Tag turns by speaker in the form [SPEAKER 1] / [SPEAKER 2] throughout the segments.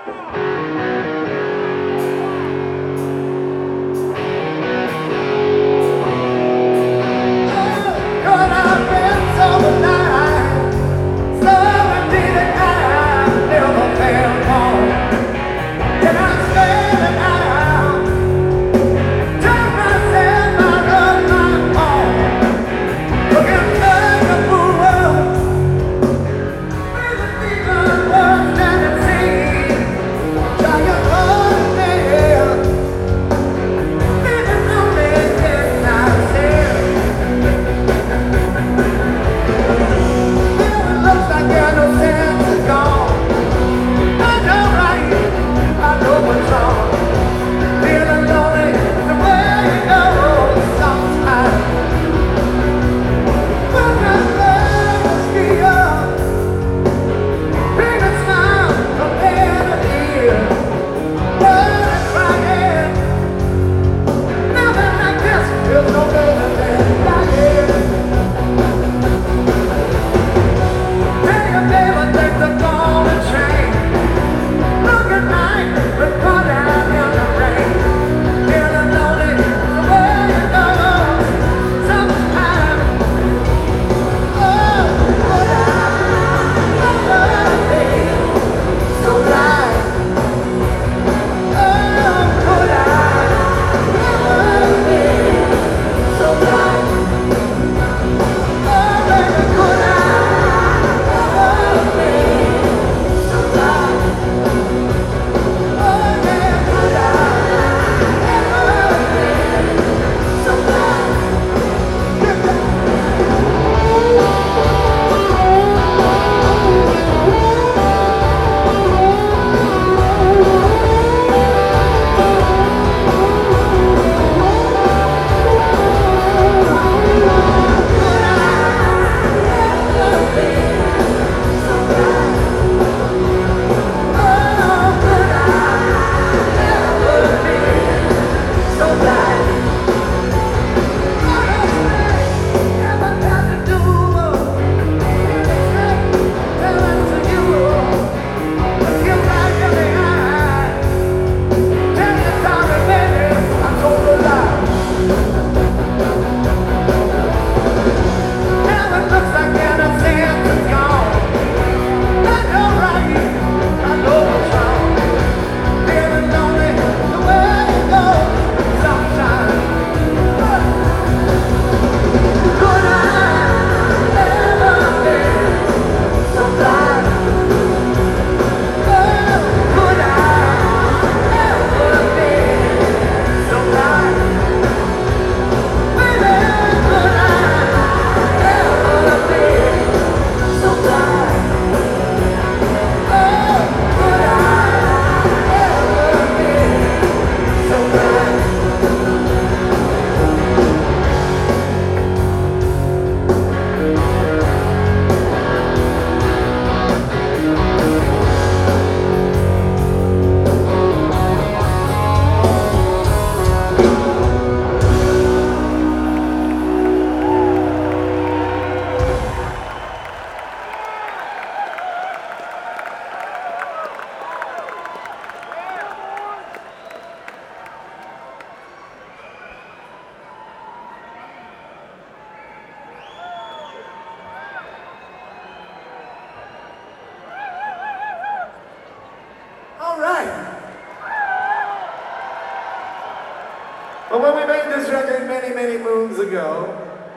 [SPEAKER 1] But when we made this record many moons ago,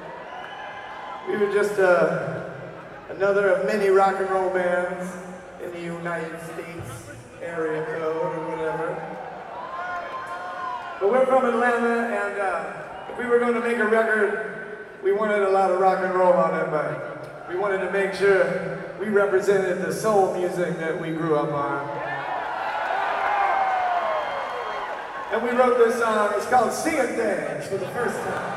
[SPEAKER 1] we were just another of many rock and roll bands in the United States area code or whatever. But we're from Atlanta, and if we were going to make a record, we wanted a lot of rock and roll on it, but we wanted to make sure we represented the soul music that we grew up on. And we wrote this song, it's called See It Dance for the first time.